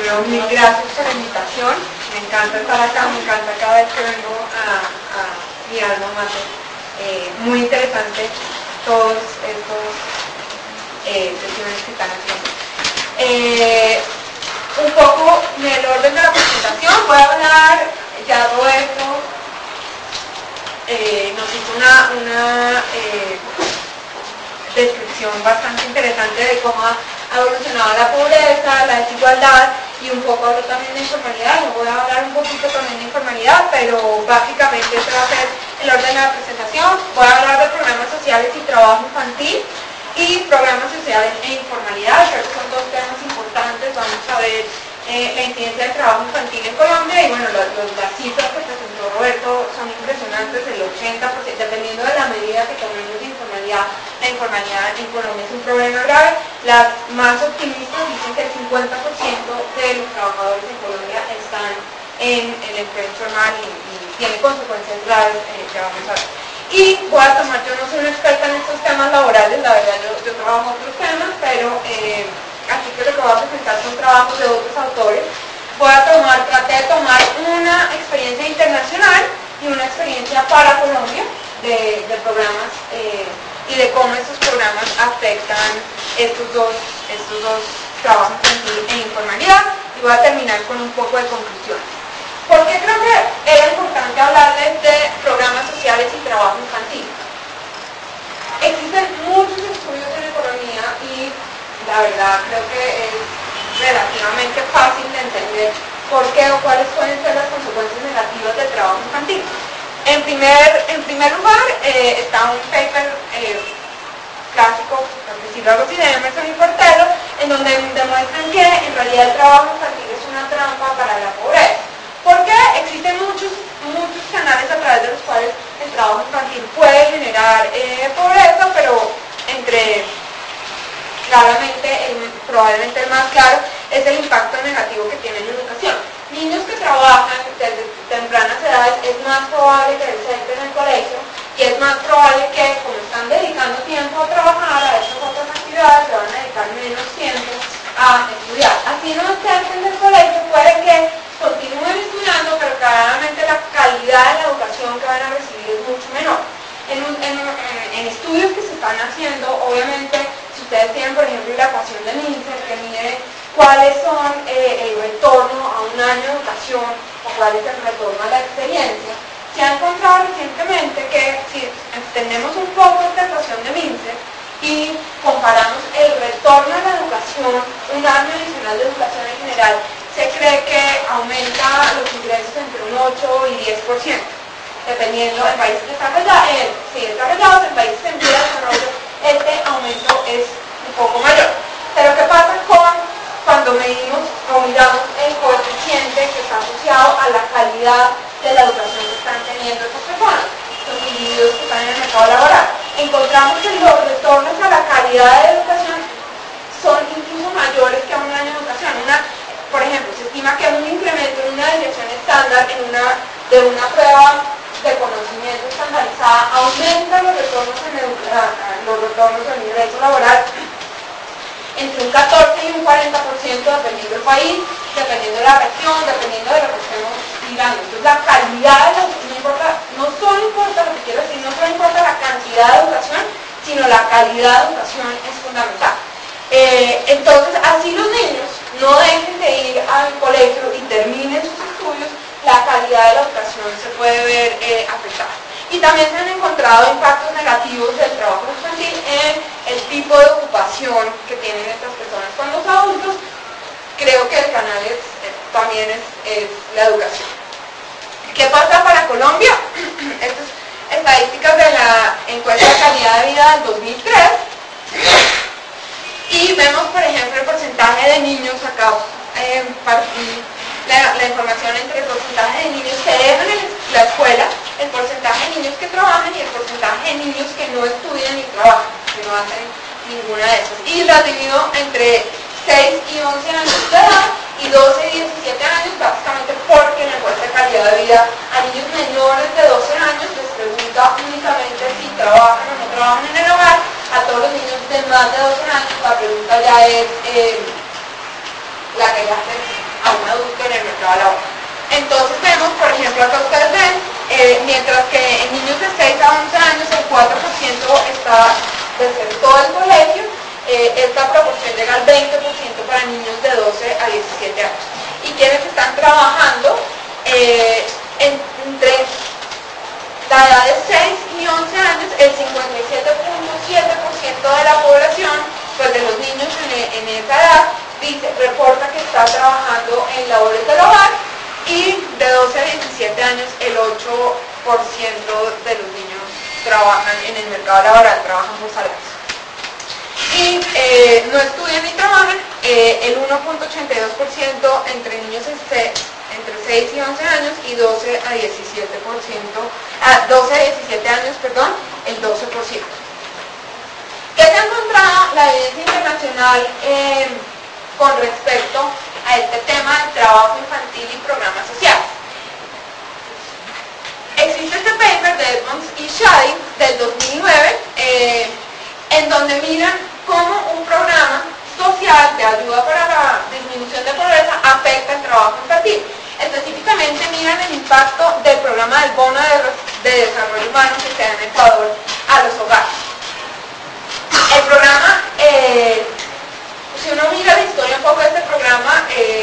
Bueno, mil gracias por la invitación. Me encanta estar acá, me encanta cada vez que vengo a mi alma mater. Muy interesante todos estos sesiones que están haciendo. Un poco en el orden de la presentación, voy a hablar, ya Roberto nos hizo una descripción bastante interesante de cómo ha evolucionado la pobreza, la desigualdad, y un poco hablo también de informalidad. Yo voy a hablar un poquito también de informalidad, pero básicamente este va a ser el orden de la presentación. Voy a hablar de programas sociales y trabajo infantil y programas sociales e informalidad. Creo que son dos temas importantes. Vamos a ver la incidencia del trabajo infantil en Colombia, y bueno, las cifras que presentó Roberto son impresionantes. El 80%, dependiendo de la medida que tomemos de informalidad, la informalidad en Colombia es un problema grave. Las más optimistas dicen que el 50% de los trabajadores en Colombia están en el empleo informal y tiene consecuencias graves, que vamos a ver. Y voy a tomar, yo no soy una experta en estos temas laborales, la verdad yo trabajo otros temas, pero así que lo que voy a presentar son trabajos de otros autores. Traté de tomar una experiencia internacional y una experiencia para Colombia de programas y de cómo estos programas afectan estos dos trabajos infantil e informalidad, y voy a terminar con un poco de conclusión. ¿Por qué creo que era importante hablarles de programas sociales y trabajo infantil? Existen muchos estudios en economía y la verdad creo que es relativamente fácil de entender por qué o cuáles pueden ser las consecuencias negativas del trabajo infantil. En primer lugar, está un paper clásico, por decirlo algo así, de Emerson y Portelo, en donde demuestran que en realidad el trabajo infantil es una trampa para la pobreza. ¿Por qué? Existen muchos canales a través de los cuales el trabajo infantil puede generar pobreza, pero probablemente el más claro es el impacto negativo que tiene en la educación. Niños que trabajan desde tempranas edades, es más probable que deserten en el colegio, y es más probable que, como están dedicando tiempo a trabajar, a estas otras actividades, se van a dedicar menos tiempo a estudiar. Así no deserten del colegio, puede que continúen estudiando, pero claramente la calidad de la educación que van a recibir es mucho menor. En estudios que se están haciendo, obviamente, si ustedes tienen, por ejemplo, la ecuación de Mincer, que mide cuáles son el retorno a un año de educación o cuál es el retorno a la experiencia, se ha encontrado recientemente que si entendemos un poco esta ecuación de Mincer y comparamos el retorno a la educación, un año adicional de educación en general, se cree que aumenta los ingresos entre un 8 y 10%, dependiendo de países desarrollados, en países en vía de desarrollo, este aumento es un poco mayor. Pero ¿qué pasa cuando medimos o miramos el coeficiente que está asociado a la calidad de la educación que están teniendo estas personas, los individuos que están en el mercado laboral? Encontramos que los retornos a la calidad de educación son incluso mayores que a un año de educación. Por ejemplo, se estima que un incremento en una desviación estándar de una prueba de conocimiento estandarizada aumenta los retornos en ingreso laboral entre un 14 y un 40%, dependiendo del país, dependiendo de la región, dependiendo de lo que estemos mirando. Entonces la calidad no solo importa la cantidad de educación, sino la calidad de educación es fundamental. Entonces, así los niños no dejen de ir al colegio y terminen sus estudios, la calidad de la educación se puede ver afectada. Y también se han encontrado impactos negativos del trabajo infantil en el tipo de ocupación que tienen estas personas con los adultos. Creo que el canal también es la educación. ¿Qué pasa para Colombia? Estas estadísticas de la encuesta de calidad de vida del 2003. Y vemos, por ejemplo, el porcentaje de niños acá, la información entre el porcentaje de niños que dejan la escuela, el porcentaje de niños que trabajan y el porcentaje de niños que no estudian ni trabajan, que no hacen ninguna de esas. Y las divido entre 6 y 11 años de edad y 12 y 17 años, básicamente porque en la encuesta de calidad de vida a niños menores de 12 años les pregunta únicamente si trabajan o no trabajan en el hogar. A todos los niños de más de 12 años la pregunta ya es la que ya se mercado laboral. Entonces vemos, por ejemplo, acá ustedes ven, mientras que en niños de 6 a 11 años el 4% está desertó del colegio, esta proporción llega al 20% para niños de 12 a 17 años. Y quienes están trabajando entre la edad de 6 y 11 años, el 57.7% de la población, pues de los niños en esa edad, reporta que está trabajando en labores del hogar, y de 12 a 17 años el 8% de los niños trabajan en el mercado laboral, trabajan por salarios. Y no estudian ni trabajan el 1.82% entre niños entre 6 y 11 años, y 12 a 17 años, perdón, el 12%. ¿Qué se ha encontrado la evidencia internacional con respecto a este tema del trabajo infantil y programas sociales? Existe este paper de Edmonds y Shadid del 2009, en donde miran cómo un programa social de ayuda para la disminución de pobreza afecta el trabajo infantil. Específicamente miran el impacto del programa del Bono de Desarrollo Humano que se da en Ecuador a los hogares. El programa, si uno mira la historia un poco de este programa,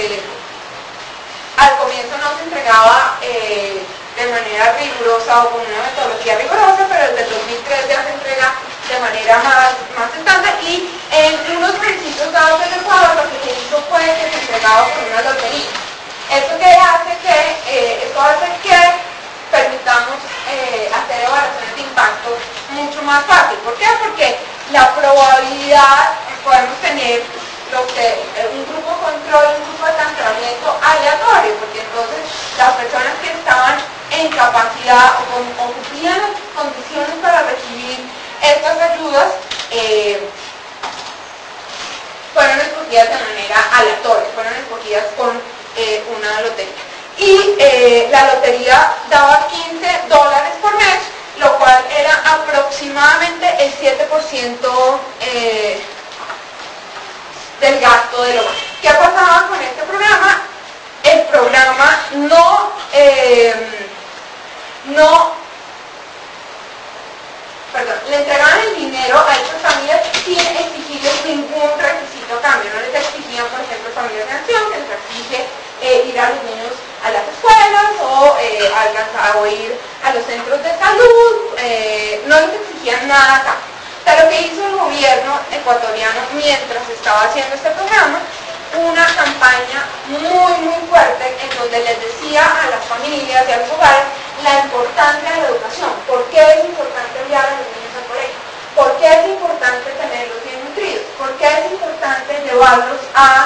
al comienzo no se entregaba de manera rigurosa o con una metodología rigurosa, pero desde el 2003 ya se entrega de manera más estándar, y en unos municipios dados en Ecuador lo que se hizo fue que se entregaba con una lotería. Esto hace que permitamos hacer evaluaciones de impacto mucho más fácil. ¿Por qué? Porque la probabilidad, podemos tener un grupo control, un grupo de cancelamiento aleatorio, porque entonces las personas que estaban en capacidad o cumplían las condiciones para recibir estas ayudas fueron escogidas de manera aleatoria, fueron escogidas con una lotería. Y la lotería daba $15 por mes, lo cual era aproximadamente el 7% del gasto del hogar. ¿Qué pasaba con este programa? El programa no le entregaban el dinero a estas familias sin exigirles ningún requisito a cambio. No les exigían, por ejemplo, familias de acción, que les exige ir a los niños a las escuelas o ir a los centros de salud, no les exigían nada acá. O sea, lo que hizo el gobierno ecuatoriano mientras estaba haciendo este programa, una campaña muy fuerte en donde les decía a las familias y a los hogares la importancia de la educación. ¿Por qué es importante enviar a los niños al colegio? ¿Por qué es importante tenerlos bien nutridos? ¿Por qué es importante llevarlos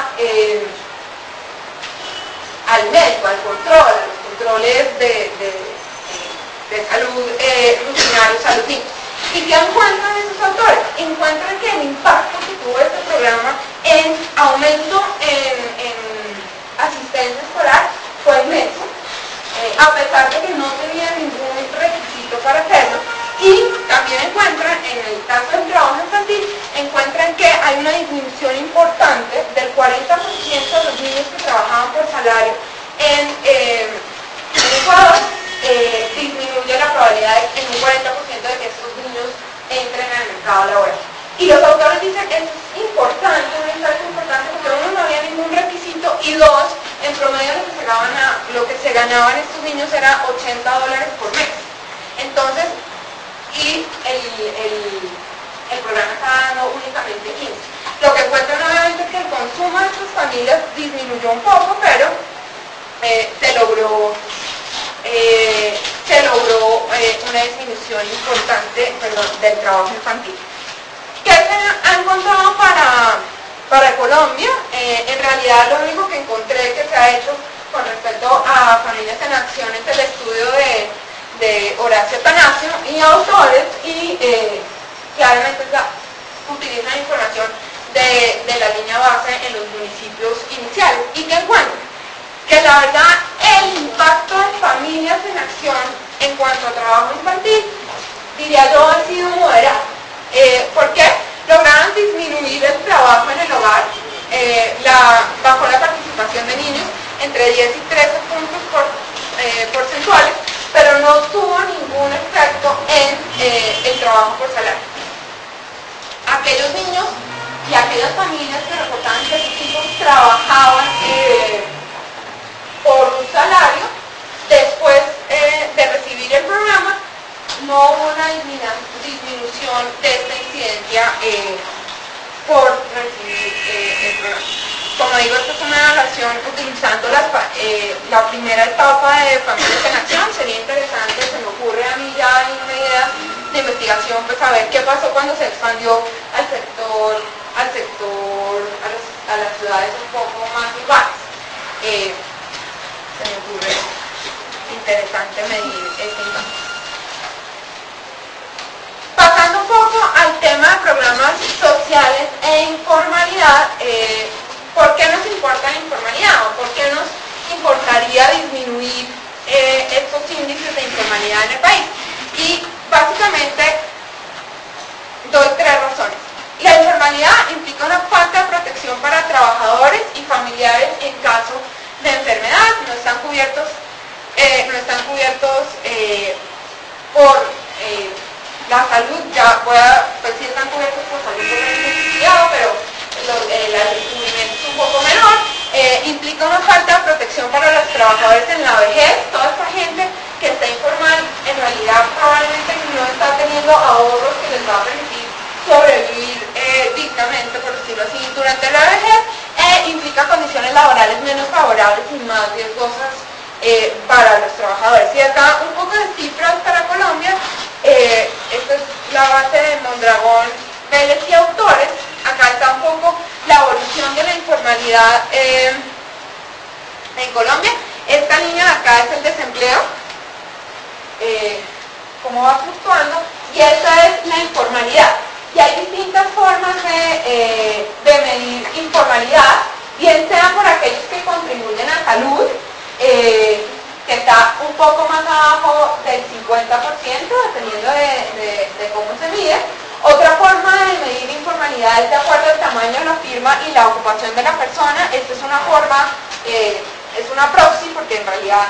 al médico, al control, a los controles de salud rutinarios a los niños? ¿Y qué encuentran esos autores? Encuentran que el impacto que tuvo este programa en aumento en asistencia escolar fue inmenso, a pesar de que no tenía ningún requisito para hacerlo. Y también encuentran, en el caso del trabajo infantil, encuentran que hay una disminución importante del 40% de los niños que trabajaban por salario en Ecuador. Disminuye la probabilidad en un 40% de que estos niños entren en el mercado laboral. Y los autores dicen que es importante, un impacto importante, porque uno, no había ningún requisito, y dos, en promedio lo que se ganaban estos niños era $80 por mes. Entonces, y el programa está dando únicamente 15. Lo que encuentran obviamente es que el consumo de estas familias disminuyó un poco, pero se logró una disminución importante, del trabajo infantil. ¿Qué se ha encontrado para Colombia? En realidad lo único que encontré que se ha hecho con respecto a Familias en Acción es el estudio de Horacio Atanasio y autores, y claramente utilizan información de la línea base en los municipios iniciales. ¿Y qué encuentran? Que la verdad el impacto de Familias en Acción en cuanto a trabajo infantil, diría yo, ha sido moderado. ¿Por qué? Lograron disminuir el trabajo en el hogar bajo la participación de niños entre 10 y 13 trabajo por salario. Aquellos niños y aquellas familias que reportaban que sus hijos trabajaban por un salario, después de recibir el programa, no hubo una disminución de esta incidencia por recibir el programa. Como digo, esta es una evaluación utilizando la primera etapa de Familias en Acción. Sería interesante, se me ocurre a mí ya hay una idea de investigación, pues saber qué pasó cuando se expandió al sector, a las ciudades un poco más urbanas. Se me ocurre interesante medir ese impacto. Pasando un poco al tema de programas sociales e informalidad, ¿por qué nos importa la informalidad o por qué nos importaría disminuir estos índices de informalidad en el país? Y básicamente doy tres razones. La informalidad implica una falta de protección para trabajadores y familiares en caso de enfermedad. No están cubiertos por la salud. Ya voy a, pues sí están cubiertos por salud, pero el cubrimiento es un poco menor. Implica una falta de protección para los trabajadores en la vejez. Toda esta gente que está informal en realidad probablemente no está teniendo ahorros que les va a permitir sobrevivir dignamente, por decirlo así, durante la vejez. Implica condiciones laborales menos favorables y más riesgosas para los trabajadores. Y acá un poco de cifras para Colombia. Esta es la base de Mondragón, Vélez y autores. Acá está un poco la evolución de la informalidad en Colombia. Esta línea de acá es el desempleo, cómo va fluctuando, y esta es la informalidad. Y hay distintas formas de medir informalidad, bien sea por aquellos que contribuyen a salud, que está un poco más abajo del 50%, dependiendo de cómo se mide. Otra forma de medir informalidad es de acuerdo al tamaño de la firma y la ocupación de la persona. Esta es una forma, es una proxy, porque en realidad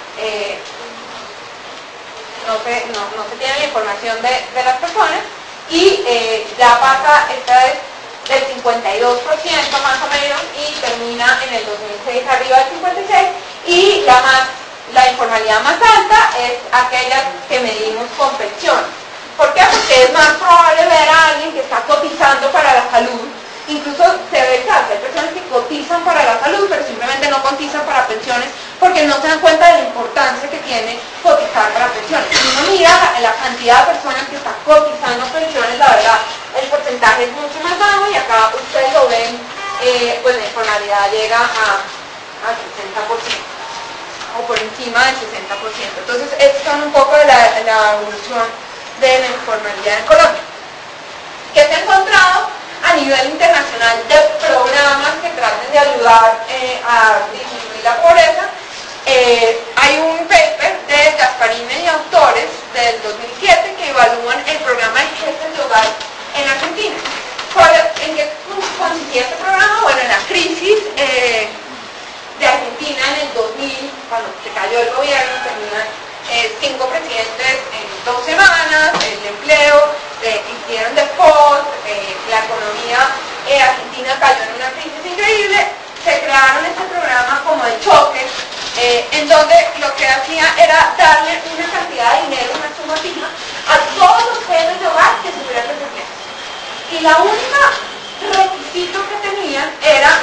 no se tiene la información de las personas. Y ya pasa, esta es del 52% más o menos, y termina en el 2006 arriba del 56%. Y la informalidad más alta es aquella que medimos con pensión. ¿Por qué? Porque es más probable ver a alguien que está cotizando para la salud. Incluso se ve el caso, hay personas que cotizan para la salud, pero simplemente no cotizan para pensiones porque no se dan cuenta de la importancia que tiene cotizar para pensiones. Si uno mira la cantidad de personas que están cotizando pensiones, la verdad, el porcentaje es mucho más bajo, y acá ustedes lo ven, pues la informalidad llega a 60%, o por encima del 60%. Entonces, estos son un poco de la evolución de la informalidad en Colombia. ¿Qué se ha encontrado a nivel internacional de programas que traten de ayudar a disminuir la pobreza? Hay un paper de Gasparini y autores del 2007 que evalúan el programa de jefes de hogar en Argentina. ¿En qué consistía este programa? Bueno, en la crisis de Argentina en el 2000, cuando se cayó el gobierno, tenían 5 presidentes en 2 semanas, el empleo, hicieron default, la economía argentina cayó en una crisis increíble. Se crearon este programa como de choque, en donde lo que hacía era darle una cantidad de dinero, una suma fija, a todos los jefes de hogar que estuvieran desempleados. Y la única requisito que tenían era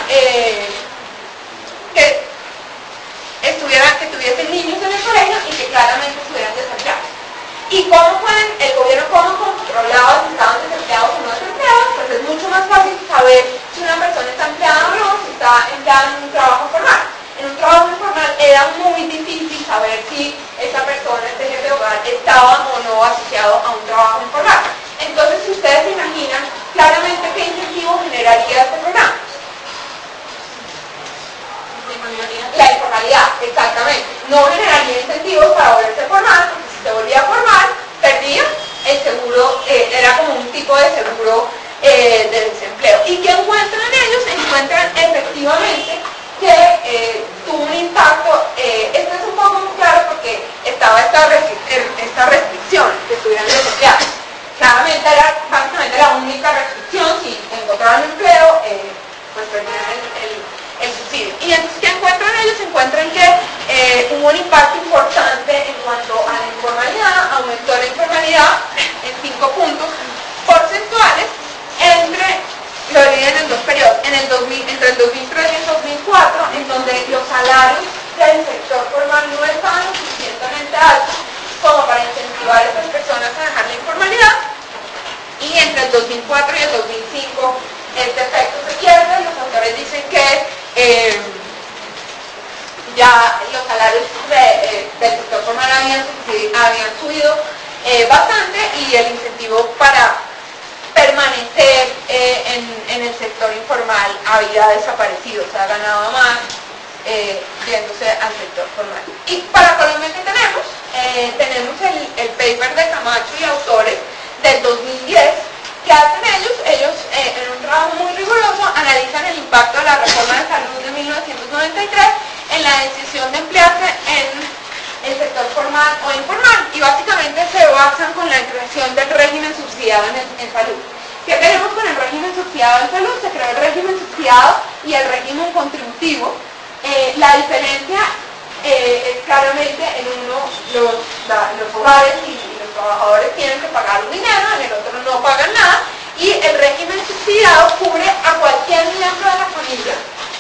que tuviesen niños en el colegio y que claramente estuvieran desempleados. ¿Y cómo el gobierno controlaba si estaban desempleados o no desempleados? Pues es mucho más fácil saber si una persona está empleada o no, si está empleada en un trabajo formal. En un trabajo informal era muy difícil saber si esa persona, este jefe de hogar, estaba o no asociado a un trabajo informal. Entonces, si ustedes se imaginan claramente qué incentivo generaría este programa. La informalidad, exactamente. No generaría incentivos para volverse formal, porque si se volvía formal, perdía el seguro, era como un tipo de seguro de desempleo. ¿Y qué encuentran ellos? Encuentran efectivamente que tuvo un impacto. Esto es un poco muy claro porque estaba esta restricción, que estuvieran desempleados. Cada y entonces, ¿qué encuentran ellos? Encuentran que hubo un impacto importante en cuanto a la informalidad, aumentó la informalidad en 5 puntos porcentuales lo dividen en 2 periodos, entre el 2003 y el 2004, en donde los salarios del sector formal no estaban lo suficientemente altos como para incentivar a estas personas a dejar la informalidad, y entre el 2004 y el 2005 este efecto se pierde. Los autores dicen que ya los salarios del sector formal habían subido bastante, y el incentivo para permanecer en el sector informal había desaparecido, o sea, ganaba más yéndose al sector formal. Y para Colombia, ¿qué tenemos? Tenemos el paper de Camacho y autores del 2010. ¿Qué hacen ellos? Ellos, en un trabajo muy riguroso, analizan el impacto de la reforma de salud de 1993 en la decisión de emplearse en el sector formal o informal, y básicamente se basan con la creación del régimen subsidiado en salud. ¿Qué tenemos con el régimen subsidiado en salud? Se creó el régimen subsidiado y el régimen contributivo. La diferencia es claramente en uno los hogares y los trabajadores tienen que pagar un dinero, en el otro no pagan nada, y el régimen subsidiado cubre a cualquier miembro de la familia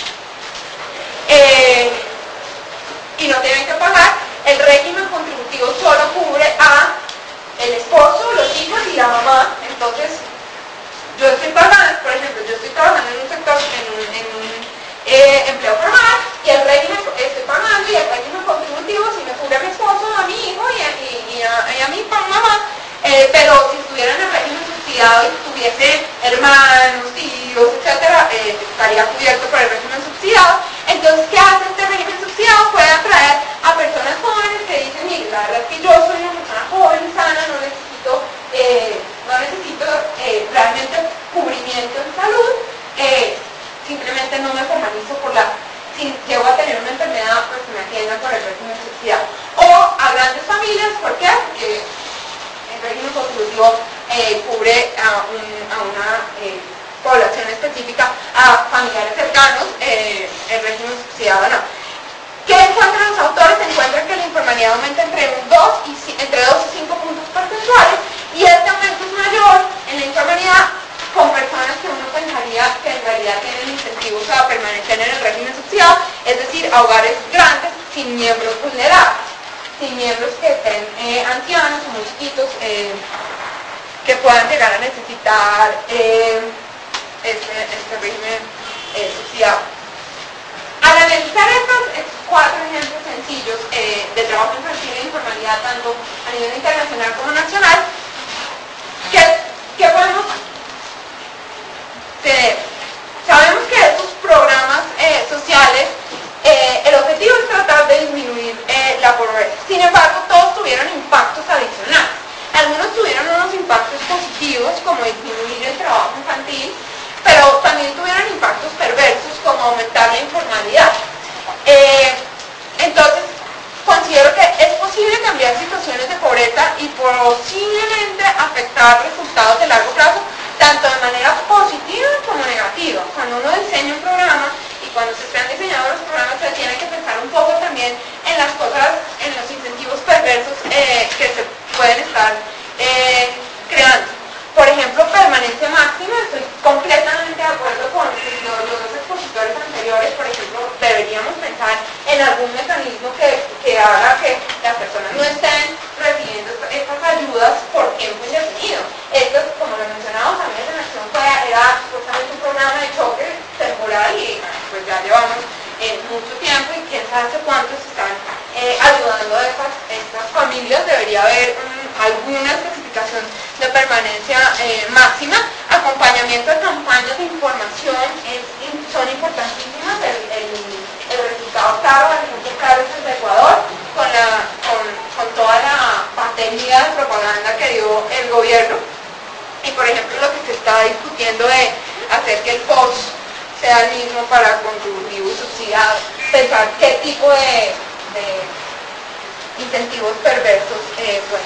y no tienen que pagar. El régimen contributivo solo cubre a el esposo, los hijos y la mamá. Entonces, yo estoy pagando, por ejemplo, yo estoy trabajando en un sector, en un empleo formal, y el régimen estoy pagando, y el régimen contributivo si me cubre a mi esposo, a mi hijo y a mi mamá, pero si estuviera en el régimen subsidiado y tuviese hermanos, tíos, etcétera, estaría cubierto por el régimen subsidiado. Entonces, ¿qué hace este régimen subsidiado? Puede atraer a personas jóvenes que dicen, mire, la verdad es que yo soy una persona joven, sana, no necesito realmente cubrimiento en salud, simplemente no me formalizo si llego a tener una enfermedad, pues me atiendan por el régimen subsidiado. O a grandes familias, ¿por qué? Porque el régimen contributivo cubre a una población específica, a familiares cercanos, el régimen subsidiado no. ¿Qué encuentran los autores? Encuentran que la informalidad aumenta entre 2 y 5 puntos porcentuales, y este aumento es mayor en la informalidad con personas que uno pensaría que en realidad tienen incentivos a permanecer en el régimen subsidiado, es decir, a hogares grandes sin miembros vulnerables, sin miembros que estén ancianos o muy chiquitos, que puedan llegar a necesitar este régimen subsidiado. Al analizar estos 4 ejemplos sencillos de trabajo infantil e informalidad, tanto a nivel internacional como nacional, ¿qué podemos tener? Sabemos que estos programas sociales, el objetivo es tratar de disminuir la pobreza. Sin embargo, todos tuvieron impactos adicionales. Algunos tuvieron unos impactos positivos, como disminuir el trabajo infantil, pero también tuvieron impactos perversos, como aumentar la informalidad. Entonces, considero que es posible cambiar situaciones de pobreza y posiblemente afectar resultados de largo plazo, tanto de manera positiva como negativa. Cuando uno diseña un programa y cuando se están diseñando los programas, se tiene que pensar un poco también en las cosas, en los incentivos perversos que se pueden estar creando. Por ejemplo, permanencia máxima, estoy completamente de acuerdo con los dos expositores anteriores. Por ejemplo, deberíamos pensar en algún mecanismo que haga que las personas no estén recibiendo estas ayudas por tiempo indefinido. Esto, como lo mencionamos también en Acción Fuera, era supuestamente un programa de choque temporal, y pues ya llevamos mucho tiempo y quién sabe hace cuánto se están ayudando a estas familias. Debería haber alguna especificación de permanencia máxima. Acompañamiento de campañas de información son importantísimas. El resultado claro, el ejemplo claro es el de Ecuador, con toda la pandemia de propaganda que dio el gobierno. Y por ejemplo, lo que se está discutiendo de hacer que el POS sea el mismo para contributivo y subsidiado, pensar qué tipo de incentivos perversos pueden